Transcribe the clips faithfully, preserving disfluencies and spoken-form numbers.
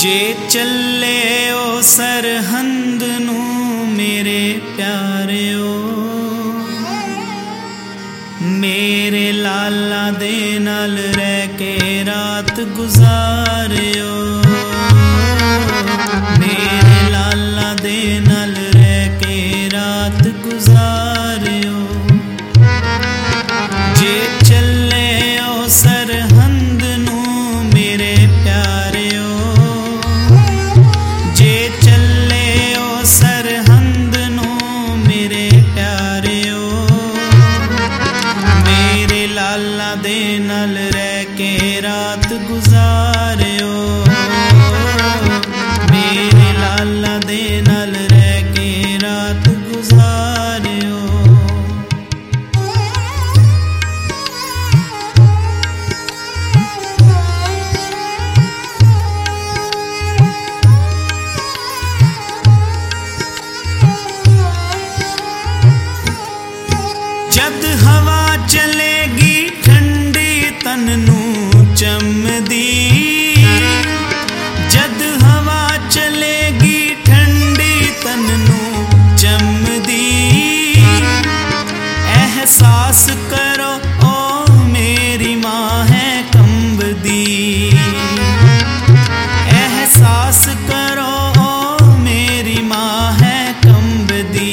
जे चले ओ सरहंद नू मेरे प्यारिओ, मेरे लाला दे नाल रह के रात गुजारिओ, मेरे लाला दे नाल रह के रात गुजारिओ। जे चले ओ सरहंद नू मेरे प्यारिओ, जे चले ओ सरहंद नू मेरे प्यारिओ, मेरे लाला दे नाल रह के रात गुजारिओ, मेरे लाला दे नाल रह के रात गुजारिओ। जद हवा चलेगी ठंडी तन नू चमदी, जद हवा चलेगी ठंडी तन नू चमदी, एहसास करो ओ मेरी माँ है कंबदी, एहसास करो ओ मेरी माँ है कंबदी।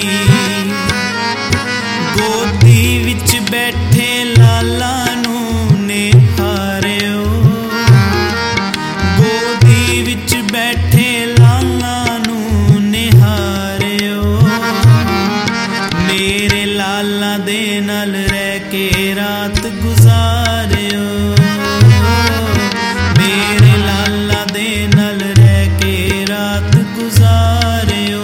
गोदी विच बैठे लाला नू निहारिओ, गोदी विच बैठे लाला नू निहारिओ, मेरे लाला दे नाल रह के रात गुजारिओ, मेरे लाला दे नाल रह के रात गुजारिओ।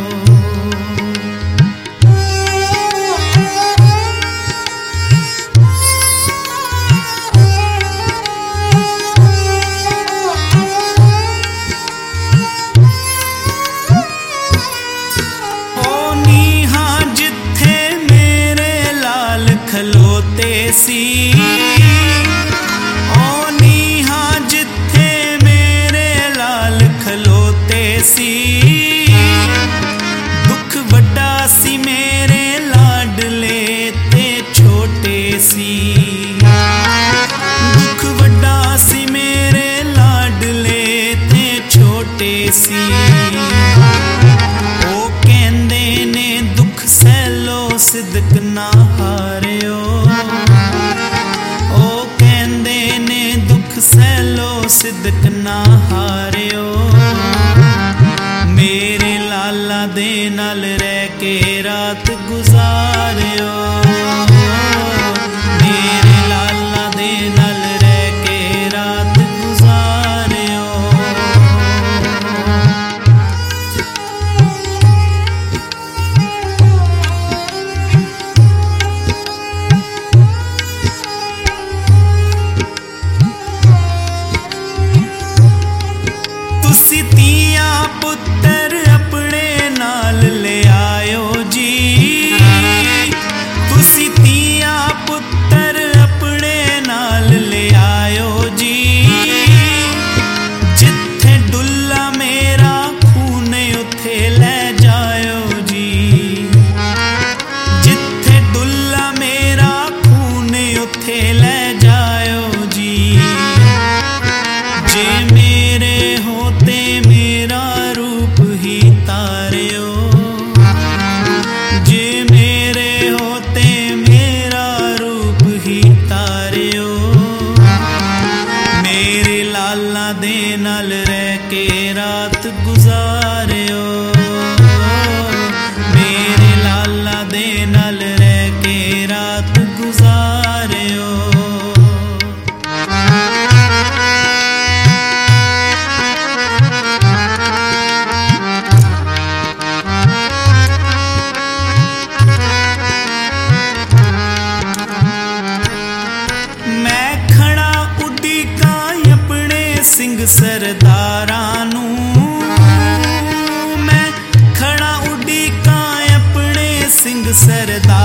खलोते सी ओ नीहा जिथे मेरे लाल खलोते सी, दुख वड्डा सी मेरे लाडले ते छोटे सी, दुख वड्डा सी मेरे लाडले ते छोटे सी। ओ कहंदे ने दुख सहलो सिदक ना हारिओ, ओ कहंदे ने दुख सहलो सिदक ना हारिओ, मेरे लाला दे नाल रह के रात गुजारिओ, मेरे लाला दे नाल रह के रात गुजारिओ। तुसी तियां पुत्तर अपने नाल ले आयो जी, तुसी तियां पुत्तर अपने नाल ले आयो जी, जिथे डुल्ला मेरा खून उथे ले जायो जी, जिथे डुल्ला मेरा खून उथे ले जायो जी। जे मेरे होते मेरा रूप ही तारिओ, जे मेरे होते मेरा रूप ही तारिओ, मेरे लाला दे नाल रह के रात गुजारिओ, मेरे लाला दे नाल रह के रात गुजारिओ। सिंह सरदारां नू मैं खड़ा उड़ीकां अपने सिंह सरदार